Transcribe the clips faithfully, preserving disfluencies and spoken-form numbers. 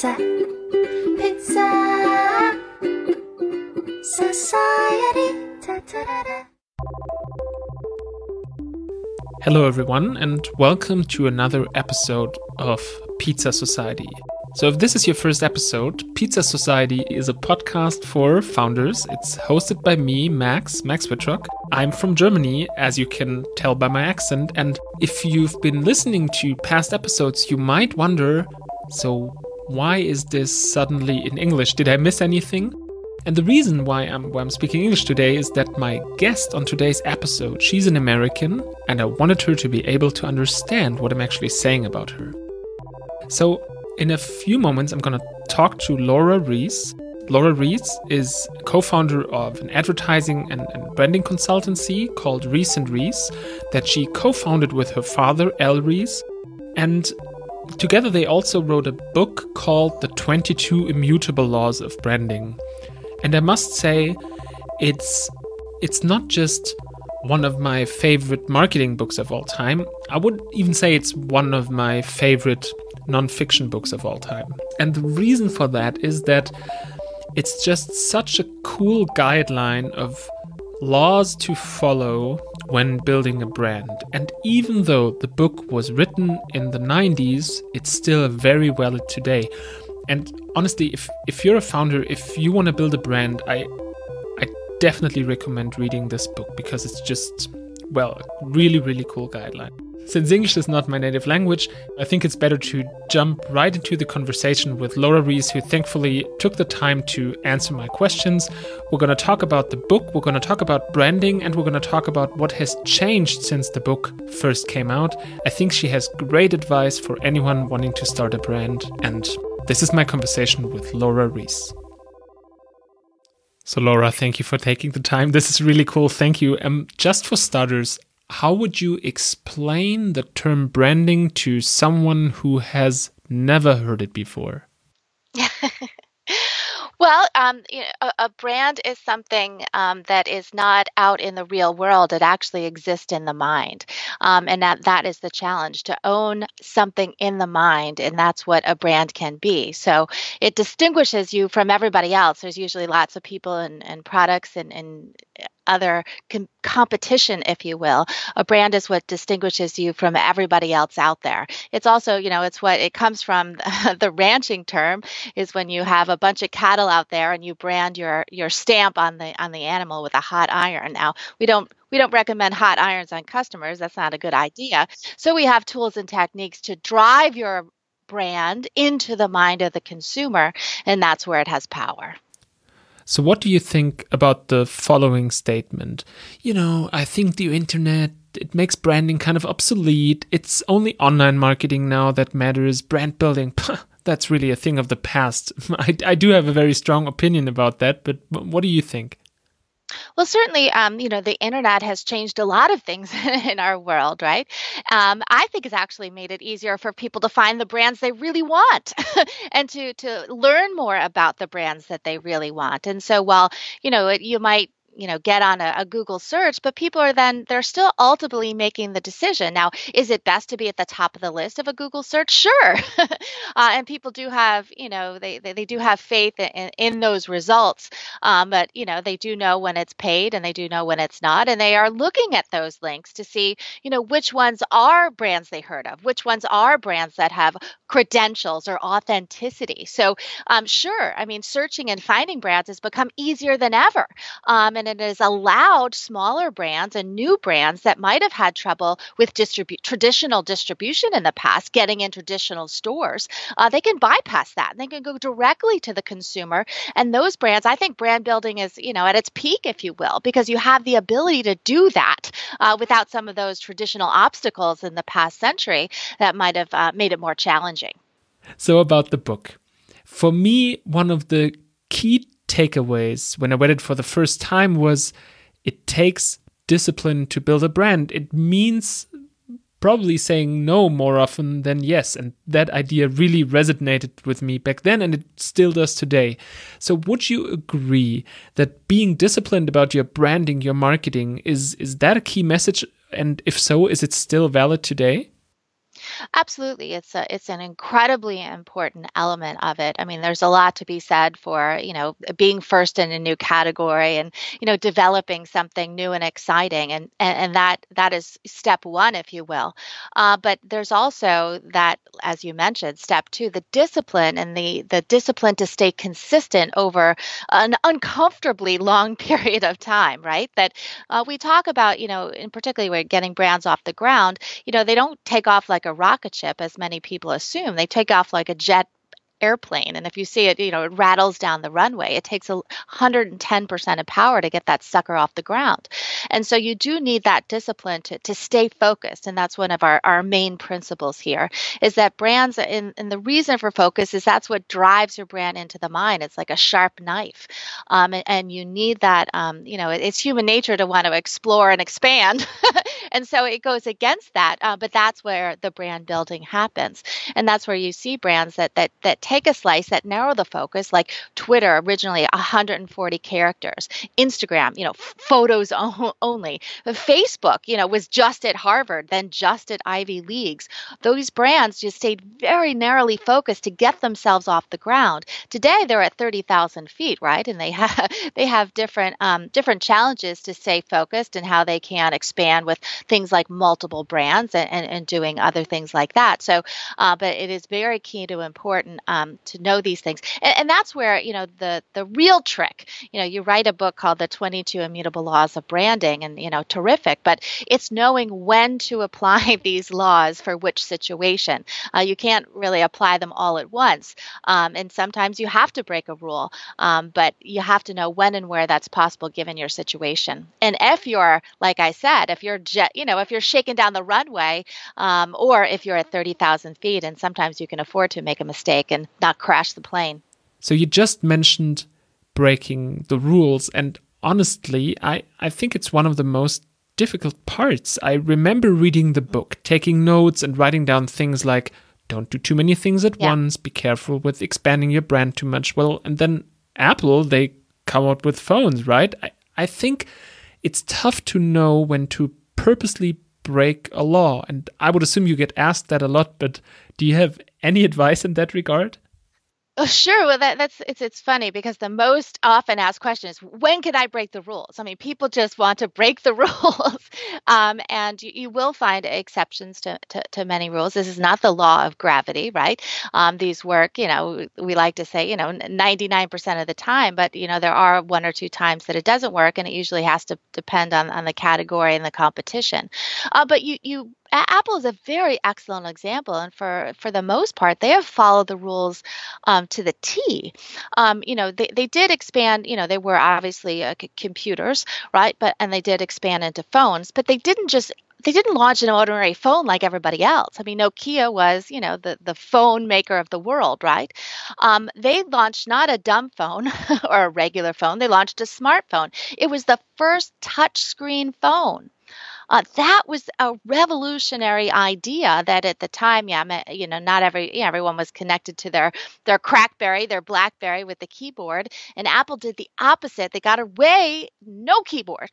Pizza, Pizza Society. Ta-ta-da-da. Hello everyone, and welcome to another episode of Pizza Society. So if this is your first episode, Pizza Society is a podcast for founders. It's hosted by me, Max, Max Wittrock. I'm from Germany, as you can tell by my accent, and if you've been listening to past episodes, you might wonder, so why is this suddenly in English? Did I miss anything? And the reason why I'm, why I'm speaking English today is that my guest on today's episode, she's an American, and I wanted her to be able to understand what I'm actually saying about her. So, in a few moments, I'm going to talk to Laura Rees. Laura Rees is co-founder of an advertising and, and branding consultancy called Rees and Rees that she co-founded with her father, Al Rees. And together they also wrote a book called The twenty-two Immutable Laws of Branding. And I must say, it's it's not just one of my favorite marketing books of all time. I would even say it's one of my favorite non-fiction books of all time. And the reason for that is that it's just such a cool guideline of laws to follow when building a brand. And even though the book was written in the nineties, it's still very valid today. And honestly, if, if you're a founder, if you want to build a brand, I I definitely recommend reading this book because it's just, well, a really, really cool guideline. Since English is not my native language, I think it's better to jump right into the conversation with Laura Rees, who thankfully took the time to answer my questions. We're going to talk about the book, we're going to talk about branding, and we're going to talk about what has changed since the book first came out. I think she has great advice for anyone wanting to start a brand, and this is my conversation with Laura Rees. So Laura, thank you for taking the time. This is really cool. Thank you. Um, just for starters, how would you explain the term branding to someone who has never heard it before? Well, um, you know, a, a brand is something um, that is not out in the real world. It actually exists in the mind. Um, and that, that is the challenge, to own something in the mind. And that's what a brand can be. So it distinguishes you from everybody else. There's usually lots of people and, and products and, and other com- competition, if you will. A brand is what distinguishes you from everybody else out there. It's also, you know, it's what it comes from. The ranching term is when you have a bunch of cattle out there and you brand your your stamp on the on the animal with a hot iron. Now, we don't we don't recommend hot irons on customers. That's not a good idea. So we have tools and techniques to drive your brand into the mind of the consumer, and that's where it has power. So what do you think about the following statement? You know, I think the internet, it makes branding kind of obsolete. It's only online marketing now that matters. Brand building, that's really a thing of the past. I, I do have a very strong opinion about that, but what do you think? Well, certainly, um, you know, the internet has changed a lot of things in our world, right? Um, I think it's actually made it easier for people to find the brands they really want and to to learn more about the brands that they really want. And so while, you know, it, you might you know, get on a, a Google search, but people are then, they're still ultimately making the decision. Now, is it best to be at the top of the list of a Google search? Sure. uh, and people do have, you know, they, they, they do have faith in, in those results. Um, but, you know, they do know when it's paid and they do know when it's not. And they are looking at those links to see, you know, which ones are brands they heard of, which ones are brands that have credentials or authenticity. So um, sure, I mean, searching and finding brands has become easier than ever. Um, and it has allowed smaller brands and new brands that might have had trouble with distribu- traditional distribution in the past, getting in traditional stores. Uh, they can bypass that. They can go directly to the consumer. And those brands, I think brand building is, you know, at its peak, if you will, because you have the ability to do that uh, without some of those traditional obstacles in the past century that might have uh, made it more challenging. So about the book. For me, one of the key takeaways when I read it for the first time was it takes discipline to build a brand. It means probably saying no more often than yes. And that idea really resonated with me back then, and it still does today. So would you agree that being disciplined about your branding, your marketing, is, is that a key message? And if so, is it still valid today? Absolutely. It's a it's an incredibly important element of it. I mean, there's a lot to be said for, you know, being first in a new category and, you know, developing something new and exciting. And and, and that that is step one, if you will. Uh, but there's also that, as you mentioned, step two, the discipline and the the discipline to stay consistent over an uncomfortably long period of time, right? That uh, we talk about, you know, in particularly we're getting brands off the ground. You know, they don't take off like a rocket ship, as many people assume. They take off like a jet airplane. And if you see it, you know, it rattles down the runway. It takes a one hundred ten percent of power to get that sucker off the ground. And so you do need that discipline to, to stay focused. And that's one of our, our main principles here is that brands, and, and the reason for focus is that's what drives your brand into the mind. It's like a sharp knife. Um, and, and you need that, um, you know, it, it's human nature to want to explore and expand. And so it goes against that. Uh, but that's where the brand building happens. And that's where you see brands that, that, that take a slice, that narrow the focus, like Twitter, originally one hundred forty characters, Instagram, you know, f- photos o- only, Facebook, you know, was just at Harvard, then just at Ivy Leagues. Those brands just stayed very narrowly focused to get themselves off the ground. Today, they're at thirty thousand feet, right? And they have they have different um, different challenges to stay focused and how they can expand with things like multiple brands and, and, and doing other things like that. So, uh, but it is very key to important um, to know these things. And, and that's where, you know, the, the real trick, you know, you write a book called The twenty-two Immutable Laws of Branding, and, you know, terrific, but it's knowing when to apply these laws for which situation. Uh, you can't really apply them all at once. Um, and sometimes you have to break a rule, um, but you have to know when and where that's possible given your situation. And if you're, like I said, if you're, jet, you know, if you're shaking down the runway, um, or if you're at thirty thousand feet, and sometimes you can afford to make a mistake and not crash the plane. So you just mentioned breaking the rules, and honestly, I, I think it's one of the most difficult parts. I remember reading the book, taking notes and writing down things like, don't do too many things at Yeah. once, be careful with expanding your brand too much. Well, and then Apple, they come out with phones, right? I, I think it's tough to know when to purposely break a law. And I would assume you get asked that a lot, but do you have any advice in that regard? Oh, sure. Well, that, that's it's it's funny because the most often asked question is, when can I break the rules? I mean, people just want to break the rules, um, and you, you will find exceptions to, to to many rules. This is not the law of gravity, right? Um, these work, you know, we like to say, you know, ninety-nine percent of the time, but you know, there are one or two times that it doesn't work, and it usually has to depend on on the category and the competition. Uh, but you you. Apple is a very excellent example, and for, for the most part, they have followed the rules um, to the T. Um, you know, they, they did expand. You know, they were obviously uh, c- computers, right? But and they did expand into phones, but they didn't just they didn't launch an ordinary phone like everybody else. I mean, Nokia was, you know, the the phone maker of the world, right? Um, they launched not a dumb phone or a regular phone. They launched a smartphone. It was the first touchscreen phone. Uh, that was a revolutionary idea that at the time, yeah, ma- you know, not every, yeah, everyone was connected to their, their Crackberry, their Blackberry with the keyboard, and Apple did the opposite. They got away, no keyboard.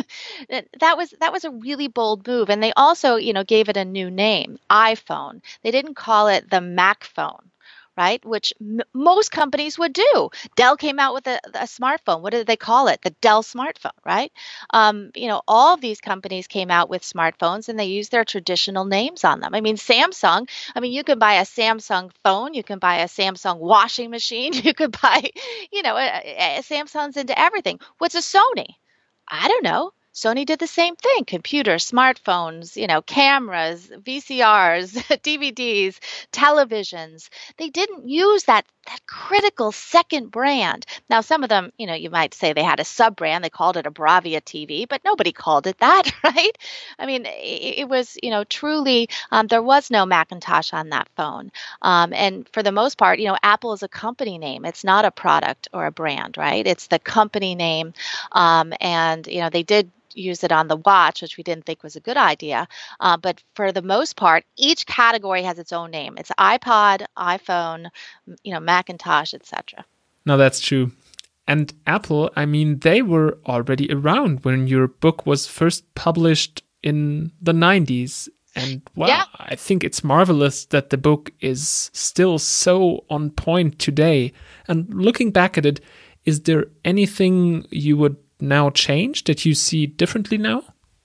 That that was, that was a really bold move. And they also, you know, gave it a new name, iPhone. They didn't call it the Mac phone, right? Which m- most companies would do. Dell came out with a, a smartphone. What did they call it? The Dell smartphone, right? Um, you know, all of these companies came out with smartphones and they used their traditional names on them. I mean, Samsung, I mean, you can buy a Samsung phone, you can buy a Samsung washing machine, you could buy, you know, a, a, a Samsung's into everything. What's a Sony? I don't know. Sony did the same thing. Computers, smartphones, you know, cameras, V C Rs, D V Ds, televisions. They didn't use that that critical second brand. Now, some of them, you know, you might say they had a sub brand. They called it a Bravia T V, but nobody called it that, right? I mean, it, it was, you know, truly, um, there was no Macintosh on that phone. Um, and for the most part, you know, Apple is a company name. It's not a product or a brand, right? It's the company name. Um, and, you know, they did use it on the watch, which we didn't think was a good idea. Uh, but for the most part, each category has its own name. It's iPod, iPhone, you know, Macintosh, et cetera. No, that's true. And Apple, I mean, they were already around when your book was first published in the nineties. And wow, Yeah. I think it's marvelous that the book is still so on point today. And looking back at it, is there anything you would now change that you see differently now?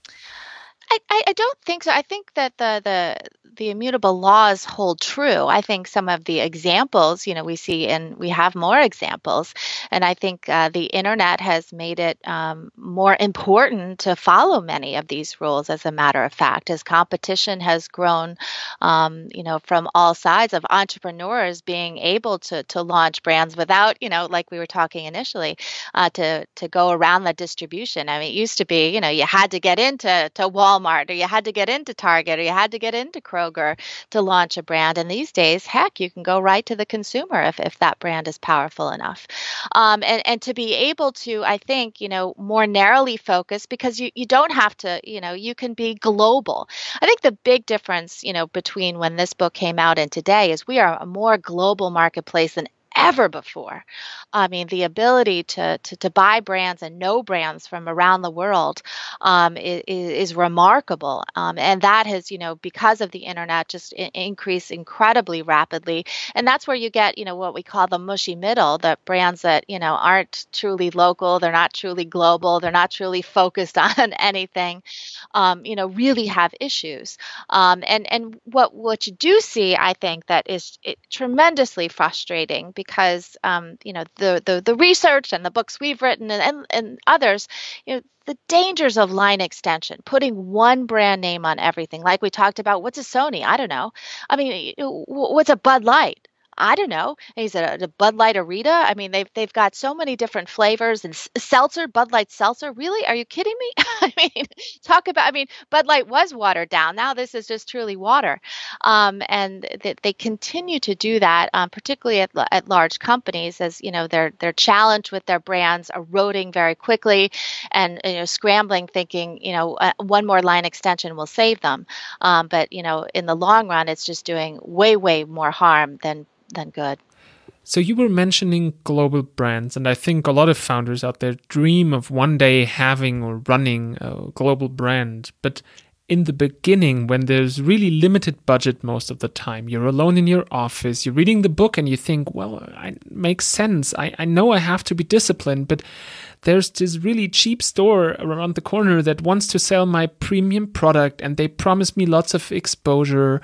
I, I I don't think so. I think that the the the immutable laws hold true. I think some of the examples, you know, we see and we have more examples, and I think uh, the internet has made it um, more important to follow many of these rules. As a matter of fact, as competition has grown, um, you know, from all sides of entrepreneurs being able to to launch brands without, you know, like we were talking initially, uh, to to go around the distribution. I mean, it used to be, you know, you had to get into to Walmart, or you had to get into Target, or you had to get into Kroger to launch a brand. And these days, heck, you can go right to the consumer if, if that brand is powerful enough. Um, and, and to be able to, I think, you know, more narrowly focus, because you, you don't have to, you know, you can be global. I think the big difference, you know, between when this book came out and today is we are a more global marketplace than ever before. I mean, the ability to, to to buy brands and know brands from around the world um, is, is remarkable, um, and that has, you know, because of the internet, just I- increased incredibly rapidly. And that's where you get, you know, what we call the mushy middle, the brands that, you know, aren't truly local, they're not truly global, they're not truly focused on anything, um, you know, really have issues. Um, and and what what you do see, I think, that is it, tremendously frustrating, because um, you know, the, the the research and the books we've written, and, and and others, you know, the dangers of line extension, putting one brand name on everything. Like we talked about, what's a Sony? I don't know. I mean, you know, wh- what's a Bud Light? I don't know. Is it a, a Bud Light Arita? I mean, they've they've got so many different flavors, and s- seltzer, Bud Light seltzer. Really? Are you kidding me? I mean, talk about. I mean, Bud Light was watered down. Now this is just truly water, um, and th- they continue to do that, um, particularly at, l- at large companies, as you know, they're they're challenged with their brands eroding very quickly, and you know, scrambling, thinking, you know, uh, one more line extension will save them, um, but you know, in the long run, it's just doing way way more harm than than good. So you were mentioning global brands, and I think a lot of founders out there dream of one day having or running a global brand. But in the beginning, when there's really limited budget most of the time, you're alone in your office, you're reading the book and you think, well, it makes sense. I, I know I have to be disciplined, but there's this really cheap store around the corner that wants to sell my premium product and they promise me lots of exposure.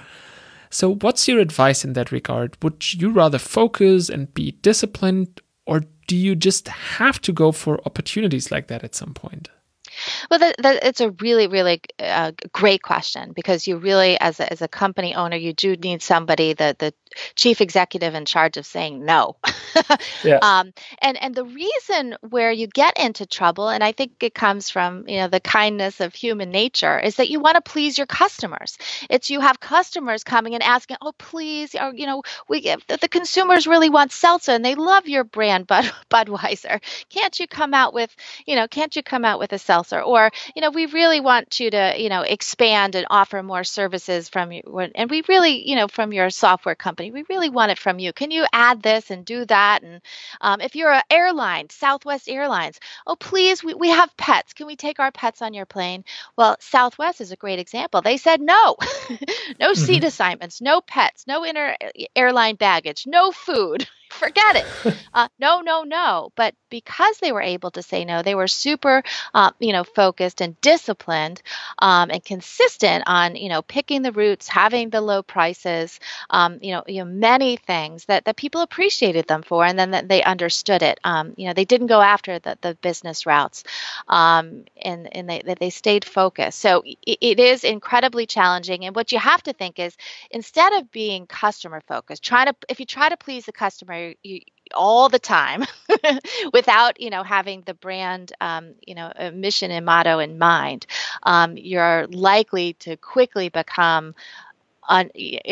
So what's your advice in that regard? Would you rather focus and be disciplined, or do you just have to go for opportunities like that at some point? Well, that, that it's a really, really uh, great question, because you really, as a, as a company owner, you do need somebody, the the chief executive in charge of saying no. Yeah. um, and and the reason where you get into trouble, and I think it comes from, you know, the kindness of human nature, is that you want to please your customers. It's you have customers coming and asking, oh please, or you know, we the, the consumers really want seltzer and they love your brand, Bud Budweiser. Can't you come out with, you know, can't you come out with a seltzer? Or, you know, we really want you to, you know, expand and offer more services from you. And we really, you know, from your software company, we really want it from you. Can you add this and do that? And um, if you're an airline, Southwest Airlines, oh, please, we, we have pets. Can we take our pets on your plane? Well, Southwest is a great example. They said no, no seat Mhm. assignments, no pets, no inter airline baggage, no food. Forget it. Uh, no, no, no. But because they were able to say no, they were super, uh, you know, focused and disciplined, um, and consistent on, you know, picking the routes, having the low prices, um, you know, you know, many things that, that people appreciated them for, and then that they understood it. Um, you know, they didn't go after the, the business routes, um, and and they they stayed focused. So it, it is incredibly challenging. And what you have to think is, instead of being customer focused, trying to if you try to please the customer, you, all the time without, you know, having the brand, um, you know, a mission and motto in mind, um, you're likely to quickly become un, ex,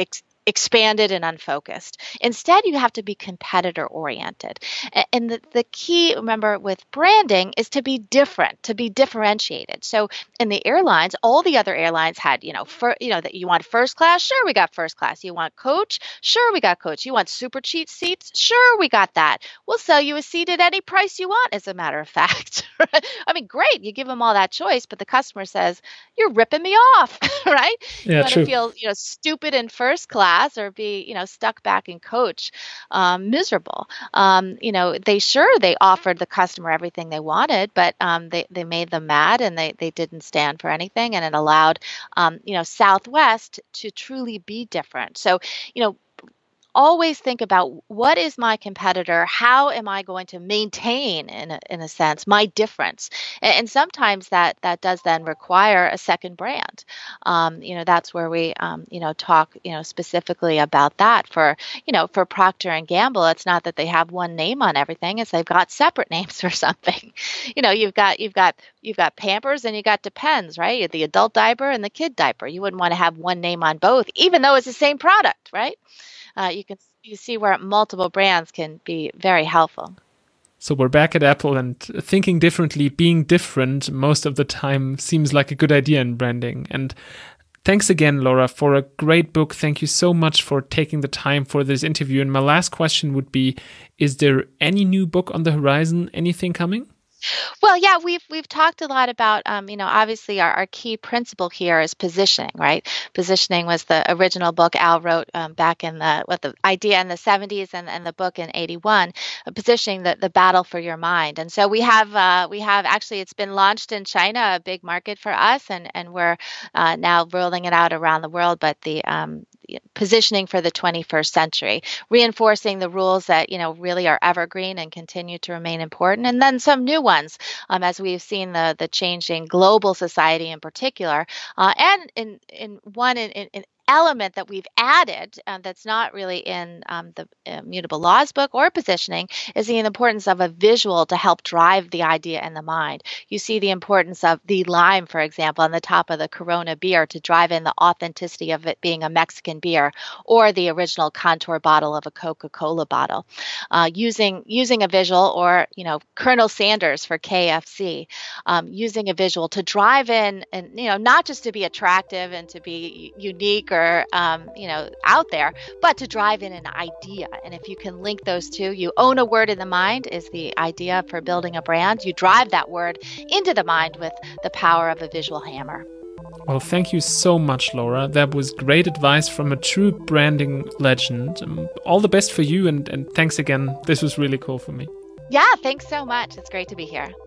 expanded and unfocused. Instead, you have to be competitor oriented. And the, the key, remember, with branding is to be different, to be differentiated. So in the airlines, all the other airlines had, you know, for, you know, that you want first class? Sure, we got first class. You want coach? Sure, we got coach. You want super cheap seats? Sure, we got that. We'll sell you a seat at any price you want, as a matter of fact. I mean, great. You give them all that choice, but the customer says, you're ripping me off, right? Yeah, you want true. to feel, you know, stupid in first class or be, you know, stuck back in coach, um, miserable. Um, you know, they sure they offered the customer everything they wanted, but um, they they made them mad and they they didn't stand for anything, and it allowed, um, you know, Southwest to truly be different. So, you know, always think about what is my competitor? How am I going to maintain, in a, in a sense, my difference? And, and sometimes that that does then require a second brand. Um, you know, that's where we, um, you know, talk, you know, specifically about that. For, you know, for Procter and Gamble, it's not that they have one name on everything; it's they've got separate names for something. You know, you've got you've got you've got Pampers and you got Depends, right? The adult diaper and the kid diaper. You wouldn't want to have one name on both, even though it's the same product, right? Uh, you can you see where multiple brands can be very helpful. So we're back at Apple, and thinking differently, being different most of the time seems like a good idea in branding. And thanks again, Laura, for a great book. Thank you so much for taking the time for this interview. And my last question would be, is there any new book on the horizon? Anything coming? Well, yeah, we've we've talked a lot about, um, you know, obviously our, our key principle here is positioning, right? Positioning was the original book Al wrote um, back in the, what the idea in the seventies and, and the book in eighty-one, uh, positioning the, the battle for your mind. And so we have, uh, we have actually, it's been launched in China, a big market for us, and, and we're uh, now rolling it out around the world, but the um, positioning for the twenty-first century, reinforcing the rules that, you know, really are evergreen and continue to remain important, and then some new ones, um, as we've seen the the changing global society in particular, uh, and in in one in, in, in element that we've added uh, that's not really in um, the Immutable Laws book or positioning is the importance of a visual to help drive the idea in the mind. You see the importance of the lime, for example, on the top of the Corona beer to drive in the authenticity of it being a Mexican beer, or the original contour bottle of a Coca-Cola bottle. Uh, using using a visual, or, you know, Colonel Sanders for K F C, um, using a visual to drive in, and, you know, not just to be attractive and to be unique or Or, um, you know, out there, but to drive in an idea. And if you can link those two, you own a word in the mind is the idea for building a brand. You drive that word into the mind with the power of a visual hammer. Well, thank you so much, Laura. That was great advice from a true branding legend. Um, all the best for you, and, and thanks again. This was really cool for me. Yeah, thanks so much. It's great to be here.